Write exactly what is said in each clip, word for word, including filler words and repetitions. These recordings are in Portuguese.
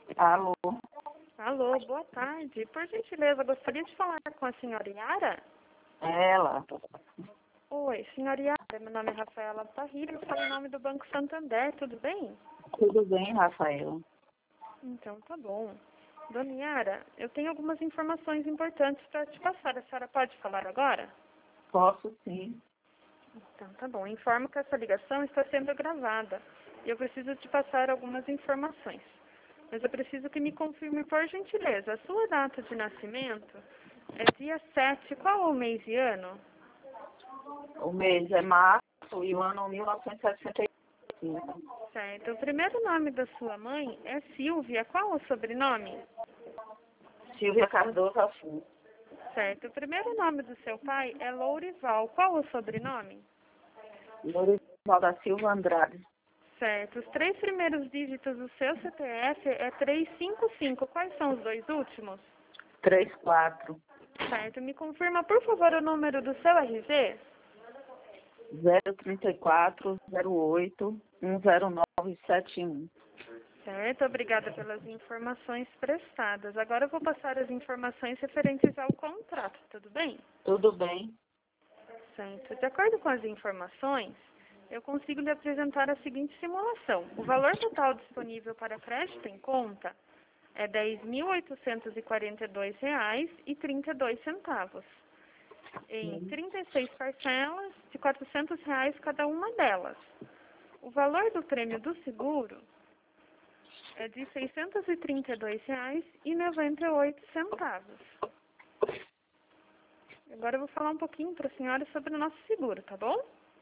Alô? Alô, boa tarde. Por gentileza, gostaria de falar com a senhora Yara? Ela. Oi, senhora Yara, meu nome é Rafaela Parrilha, eu falo em nome do Banco Santander, tudo bem? Tudo bem, Rafael? Então, tá bom. Dona Yara, eu tenho algumas informações importantes para te passar. A senhora pode falar agora? Posso sim. Então, tá bom. Informo que essa ligação está sendo gravada e eu preciso te passar algumas informações. Mas eu preciso que me confirme, por gentileza, a sua data de nascimento é dia sete, qual é o mês e ano? O mês é março e o ano mil novecentos e sessenta e cinco. Certo. O primeiro nome da sua mãe é Silvia, qual é o sobrenome? Silvia Cardoso Assunção. Certo. O primeiro nome do seu pai é Lourival, qual é o sobrenome? Lourival da Silva Andrade. Certo. Os três primeiros dígitos do seu C P F é trezentos e cinquenta e cinco, quais são os dois últimos? trinta e quatro. Certo. Me confirma, por favor, o número do seu R G? zero trinta e quatro, zero oito, um zero nove sete um. Certo, obrigada pelas informações prestadas. Agora eu vou passar as informações referentes ao contrato, tudo bem? Tudo bem. Certo. De acordo com as informações, eu consigo lhe apresentar a seguinte simulação. O valor total disponível para crédito em conta é dez mil oitocentos e quarenta e dois reais e trinta e dois centavos. Em trinta e seis parcelas de quatrocentos reais cada uma delas. O valor do prêmio do seguro é de seiscentos e trinta e dois reais e noventa e oito centavos. Agora eu vou falar um pouquinho para a senhora sobre o nosso seguro, tá bom?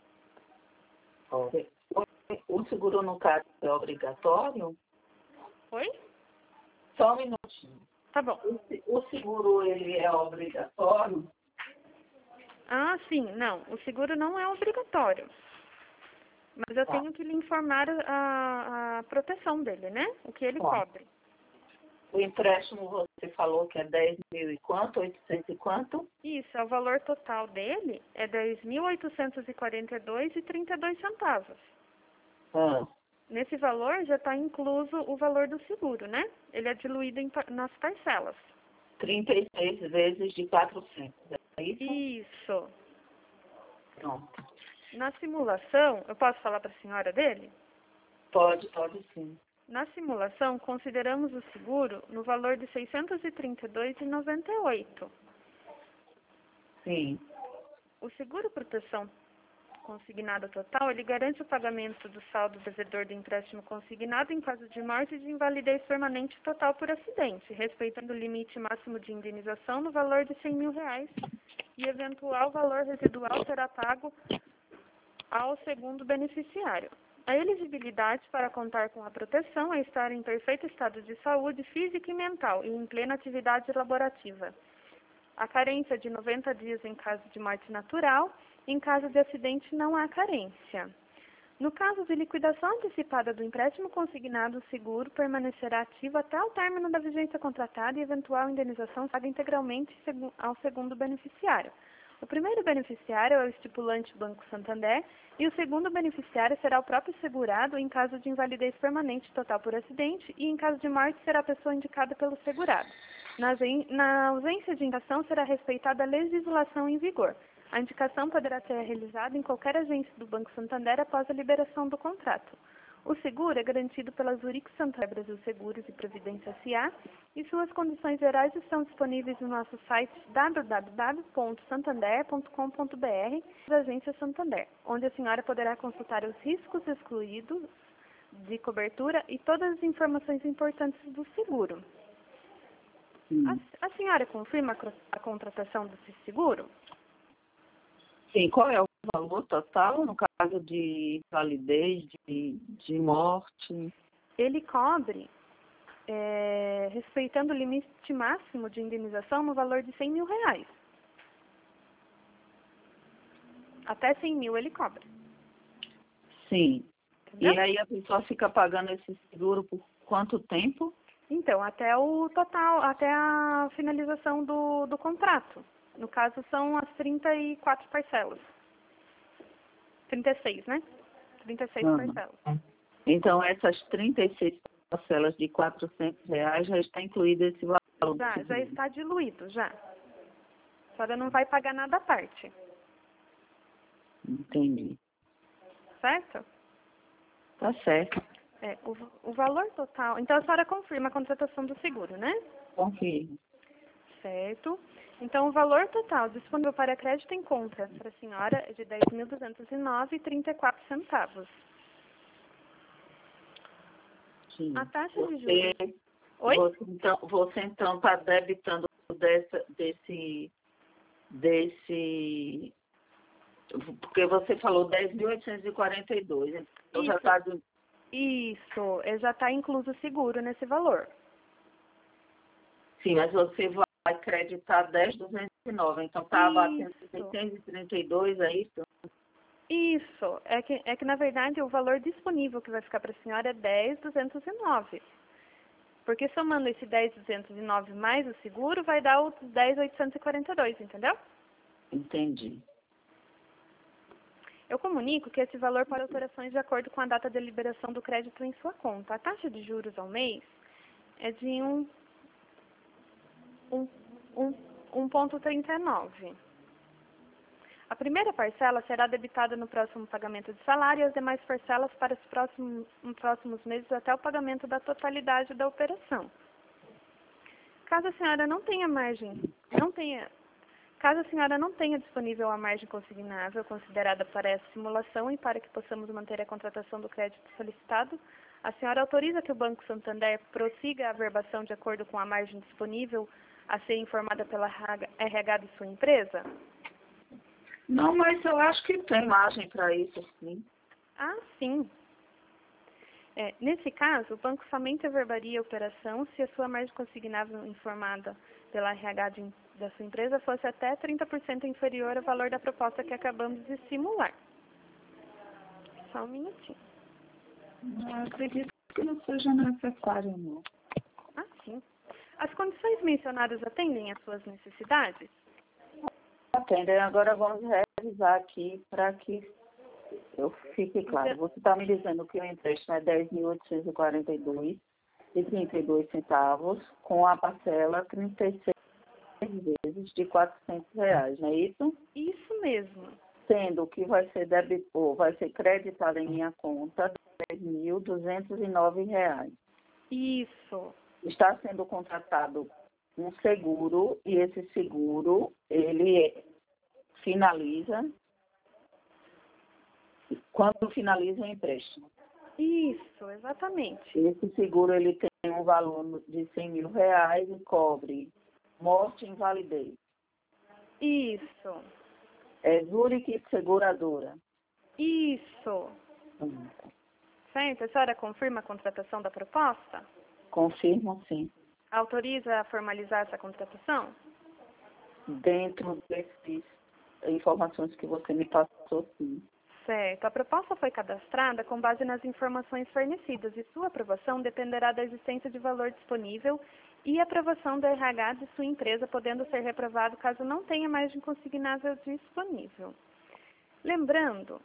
O seguro no caso é obrigatório? Oi? Só um minutinho. Tá bom. O seguro ele é obrigatório? Ah, sim, não. O seguro não é obrigatório. Mas eu tenho que lhe informar a, a proteção dele, né? O que ele cobre. O empréstimo você falou que é dez mil e quanto? oitocentos e quanto? Isso, é o valor total dele é dez mil oitocentos e quarenta e dois reais e trinta e dois centavos. Ah. Nesse valor já está incluso o valor do seguro, né? Ele é diluído em, nas parcelas. trinta e seis vezes de quatrocentos, é isso? Isso. Pronto. Na simulação, eu posso falar para a senhora dele? Pode, pode sim. Na simulação, consideramos o seguro no valor de seiscentos e trinta e dois reais e noventa e oito centavos. Sim. O seguro proteção consignado total, ele garante o pagamento do saldo devedor do empréstimo consignado em caso de morte e de invalidez permanente total por acidente, respeitando o limite máximo de indenização no valor de cem mil reais e eventual valor residual será pago ao segundo beneficiário. A elegibilidade para contar com a proteção é estar em perfeito estado de saúde física e mental e em plena atividade laborativa. A carência de noventa dias em caso de morte natural, em caso de acidente não há carência. No caso de liquidação antecipada do empréstimo consignado, o seguro permanecerá ativo até o término da vigência contratada e eventual indenização paga integralmente ao segundo beneficiário. O primeiro beneficiário é o estipulante Banco Santander e o segundo beneficiário será o próprio segurado em caso de invalidez permanente total por acidente e em caso de morte será a pessoa indicada pelo segurado. Na, na ausência de indicação será respeitada a legislação em vigor. A indicação poderá ser realizada em qualquer agência do Banco Santander após a liberação do contrato. O seguro é garantido pela Zurich Santander Brasil Seguros e Previdência S A e suas condições gerais estão disponíveis no nosso site w w w ponto santander ponto com ponto b r da Agência Santander, onde a senhora poderá consultar os riscos excluídos de cobertura e todas as informações importantes do seguro. A, a senhora confirma a contratação desse seguro? Sim, qual é o valor total no caso de validez, de, de morte? Ele cobre, é, respeitando o limite máximo de indenização no valor de cem mil reais. Até cem mil ele cobre. Sim. Entendeu? E aí a pessoa fica pagando esse seguro por quanto tempo? Então, até o total, até a finalização do, do contrato. No caso, são as trinta e quatro parcelas. trinta e seis, né? trinta e seis Ah. parcelas. Então, essas trinta e seis parcelas de quatrocentos reais, já está incluído esse valor. Já, já está diluído, já. A senhora não vai pagar nada à parte. Entendi. Certo? Tá certo. É, o, o valor total... Então, a senhora confirma a contratação do seguro, né? Confirmo. Certo. Então, o valor total disponível para crédito em conta para a senhora é de dez mil duzentos e nove reais e trinta e quatro centavos. Sim. A taxa de Você, juros... Oi? você então você então está debitando dessa, desse, desse... Porque você falou dez mil oitocentos e quarenta e dois. Então já Isso. está... Isso, é, já está incluso o seguro nesse valor. Sim, mas você vai acreditar dez mil duzentos e nove. Então está batendo Isso. seiscentos e trinta e dois, é isso? Isso, é que, é que na verdade o valor disponível que vai ficar para a senhora é dez mil duzentos e nove. Porque somando esse dez mil duzentos e nove mais o seguro, vai dar os dez mil oitocentos e quarenta e dois, entendeu? Entendi. Eu comunico que esse valor para alterações de acordo com a data de liberação do crédito em sua conta. A taxa de juros ao mês é de um, um, um, um vírgula trinta e nove. A primeira parcela será debitada no próximo pagamento de salário e as demais parcelas para os próximos, nos próximos meses até o pagamento da totalidade da operação. Caso a senhora não tenha margem, não tenha, caso a senhora não tenha disponível a margem consignável considerada para essa simulação e para que possamos manter a contratação do crédito solicitado, a senhora autoriza que o Banco Santander prossiga a averbação de acordo com a margem disponível a ser informada pela R H de sua empresa? Não, mas eu acho que tem margem para isso, sim. Ah, sim. É, nesse caso, o banco somente averbaria a operação se a sua margem consignável informada pela R H de, da sua empresa fosse até trinta por cento inferior ao valor da proposta que acabamos de simular. Só um minutinho. Não, acredito que não seja necessário, não. Ah, sim. As condições mencionadas atendem às suas necessidades? Atendem. Agora vamos revisar aqui para que eu fique claro. Você está me dizendo que o empréstimo é dez mil oitocentos e quarenta e dois reais e trinta e dois centavos, com a parcela trinta e seis vezes de quatrocentos reais, não é isso? Isso mesmo. Sendo que vai ser debitado, vai ser creditado em minha conta dez mil duzentos e nove reais. Isso. Está sendo contratado um seguro e esse seguro, ele finaliza quando finaliza o empréstimo. Isso, exatamente. Esse seguro, ele tem um valor de cem mil reais e cobre morte e invalidez. Isso. É Zurich Seguradora. Isso. Hum. Certo? A senhora confirma a contratação da proposta? Confirmo, sim. Autoriza a formalizar essa contratação? Dentro dessas informações que você me passou, sim. Certo. A proposta foi cadastrada com base nas informações fornecidas e sua aprovação dependerá da existência de valor disponível e aprovação do R H de sua empresa, podendo ser reprovado caso não tenha margem consignável disponível. Lembrando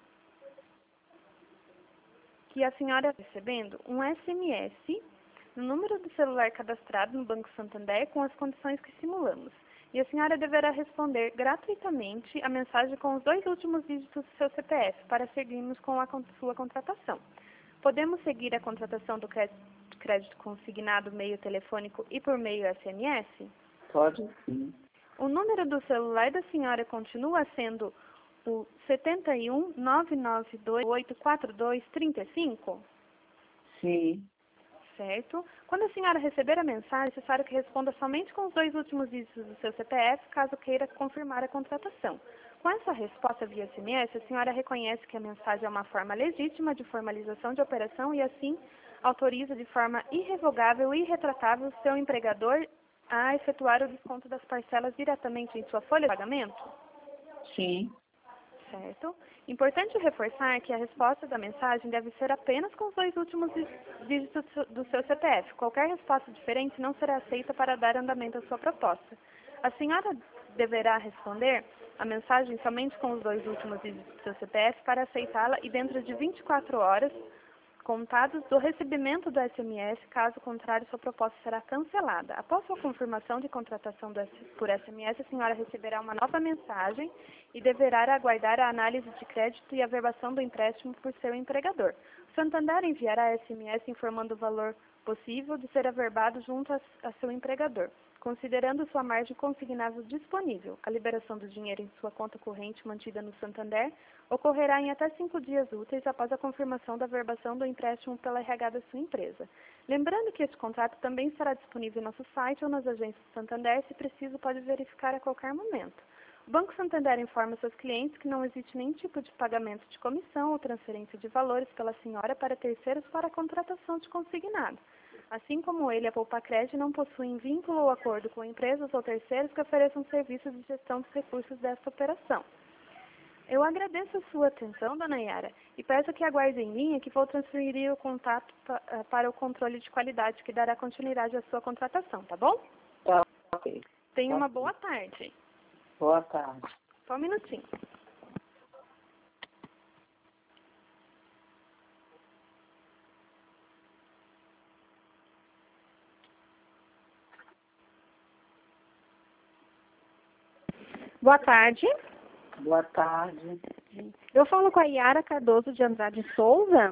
que a senhora está recebendo um S M S no número do celular cadastrado no Banco Santander com as condições que simulamos. E a senhora deverá responder gratuitamente a mensagem com os dois últimos dígitos do seu C P F para seguirmos com a sua contratação. Podemos seguir a contratação do crédito consignado meio telefônico e por meio S M S? Pode, sim. O número do celular da senhora continua sendo o sete um, nove nove dois, oito quatro dois, três cinco? Sim. Certo. Quando a senhora receber a mensagem, é necessário que responda somente com os dois últimos dígitos do seu C P F, caso queira confirmar a contratação. Com essa resposta via S M S, a senhora reconhece que a mensagem é uma forma legítima de formalização de operação e, assim, autoriza de forma irrevogável e irretratável seu empregador a efetuar o desconto das parcelas diretamente em sua folha de pagamento? Sim. Certo. Importante reforçar que a resposta da mensagem deve ser apenas com os dois últimos dígitos do seu C P F. Qualquer resposta diferente não será aceita para dar andamento à sua proposta. A senhora deverá responder a mensagem somente com os dois últimos dígitos do seu C P F para aceitá-la e dentro de vinte e quatro horas descontados do recebimento do S M S, caso contrário, sua proposta será cancelada. Após sua confirmação de contratação do, por S M S, a senhora receberá uma nova mensagem e deverá aguardar a análise de crédito e averbação do empréstimo por seu empregador. O Santander enviará S M S informando o valor possível de ser averbado junto a, a seu empregador, considerando sua margem consignável disponível. A liberação do dinheiro em sua conta corrente mantida no Santander ocorrerá em até cinco dias úteis após a confirmação da averbação do empréstimo pela R H da sua empresa. Lembrando que este contrato também estará disponível em nosso site ou nas agências do Santander, se preciso pode verificar a qualquer momento. O Banco Santander informa seus clientes que não existe nenhum tipo de pagamento de comissão ou transferência de valores pela senhora para terceiros para a contratação de consignado. Assim como ele, a Poupacred não possuem vínculo ou acordo com empresas ou terceiros que ofereçam serviços de gestão dos recursos desta operação. Eu agradeço a sua atenção, dona Yara, e peço que aguarde em linha que vou transferir o contato pa, para o controle de qualidade, que dará continuidade à sua contratação, tá bom? Tá, ok. Tenha Tá. uma boa tarde. Boa tarde. Só um minutinho. Boa tarde. Boa tarde. Eu falo com a Yara Cardoso de Andrade Souza.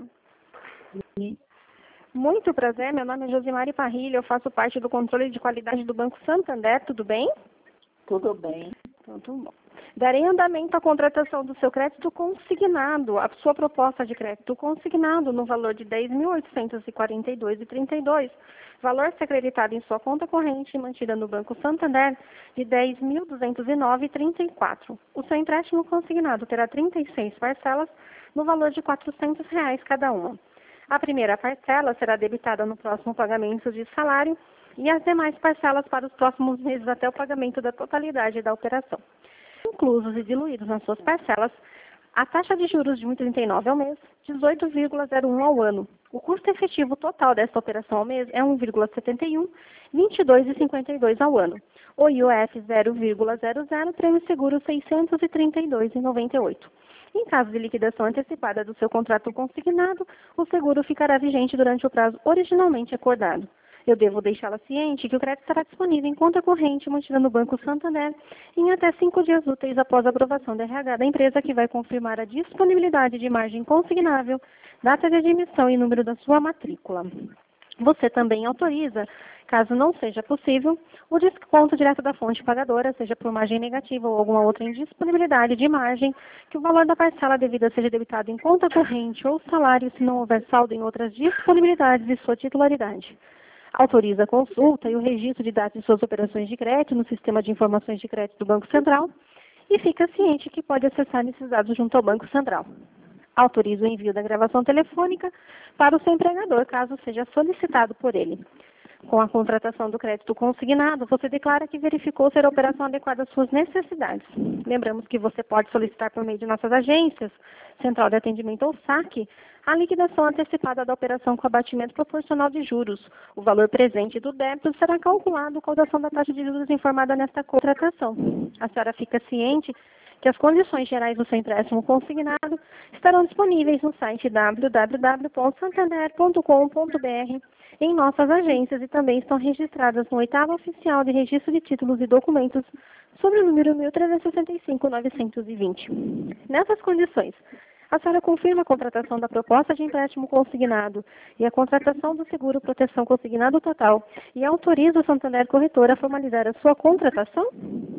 Sim. Muito prazer, meu nome é Josimari Parrilha, eu faço parte do controle de qualidade do Banco Santander, tudo bem? Tudo bem. Tudo bom. Darei andamento à contratação do seu crédito consignado, a sua proposta de crédito consignado no valor de dez mil oitocentos e quarenta e dois reais e trinta e dois centavos, valor ser acreditado em sua conta corrente mantida no Banco Santander de dez mil duzentos e nove reais e trinta e quatro centavos. O seu empréstimo consignado terá trinta e seis parcelas no valor de quatrocentos reais cada uma. A primeira parcela será debitada no próximo pagamento de salário e as demais parcelas para os próximos meses até o pagamento da totalidade da operação. Inclusos e diluídos nas suas parcelas, a taxa de juros de um vírgula trinta e nove ao mês, dezoito vírgula zero um ao ano. O custo efetivo total desta operação ao mês é um vírgula setenta e um, vinte e dois vírgula cinquenta e dois ao ano. O I O F zero vírgula zero zero, prêmio seguro seiscentos e trinta e dois vírgula noventa e oito. Em caso de liquidação antecipada do seu contrato consignado, o seguro ficará vigente durante o prazo originalmente acordado. Eu devo deixá-la ciente que o crédito estará disponível em conta corrente mantida no Banco Santander em até cinco dias úteis após a aprovação da R H da empresa, que vai confirmar a disponibilidade de margem consignável, data de admissão e número da sua matrícula. Você também autoriza, caso não seja possível, o desconto direto da fonte pagadora, seja por margem negativa ou alguma outra indisponibilidade de margem, que o valor da parcela devida seja debitado em conta corrente ou salário se não houver saldo em outras disponibilidades de sua titularidade. Autoriza a consulta e o registro de dados de suas operações de crédito no Sistema de Informações de Crédito do Banco Central e fica ciente que pode acessar esses dados junto ao Banco Central. Autoriza o envio da gravação telefônica para o seu empregador, caso seja solicitado por ele. Com a contratação do crédito consignado, você declara que verificou ser a operação adequada às suas necessidades. Lembramos que você pode solicitar por meio de nossas agências, Central de Atendimento ou SAC, a liquidação antecipada da operação com abatimento proporcional de juros. O valor presente do débito será calculado com a caudação da taxa de juros informada nesta contratação. A senhora fica ciente que as condições gerais do seu empréstimo consignado estarão disponíveis no site w w w ponto santander ponto com ponto b r, em nossas agências, e também estão registradas no oitavo oficial de registro de títulos e documentos sobre o número mil trezentos e sessenta e cinco, novecentos e vinte. Nessas condições, a senhora confirma a contratação da proposta de empréstimo consignado e a contratação do seguro proteção consignado total e autoriza o Santander Corretora a formalizar a sua contratação?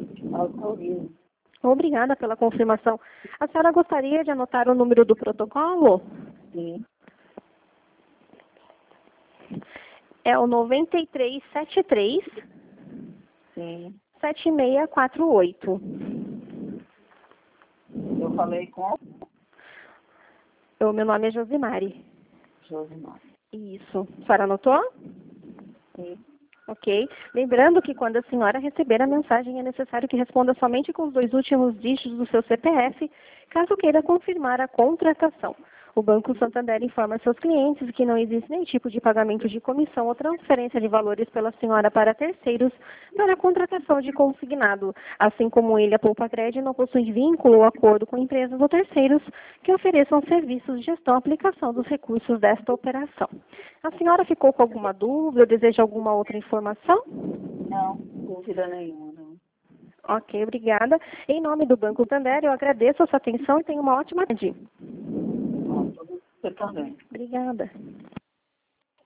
Autorizo. Obrigada pela confirmação. A senhora gostaria de anotar o número do protocolo? Sim. É o nove três sete três, Sim. sete seis quatro oito. Eu falei com O meu nome é Josimari. Josimar. Isso. A senhora anotou? Sim. Ok. Lembrando que quando a senhora receber a mensagem, é necessário que responda somente com os dois últimos dígitos do seu C P F, caso queira confirmar a contratação. O Banco Santander informa seus clientes que não existe nenhum tipo de pagamento de comissão ou transferência de valores pela senhora para terceiros para a contratação de consignado. Assim como ele, a Poupa-Cred não possui vínculo ou acordo com empresas ou terceiros que ofereçam serviços de gestão e aplicação dos recursos desta operação. A senhora ficou com alguma dúvida ou deseja alguma outra informação? Não, dúvida nenhuma, não. Ok, obrigada. Em nome do Banco Santander, eu agradeço a sua atenção e tenha uma ótima tarde. Você também. Obrigada.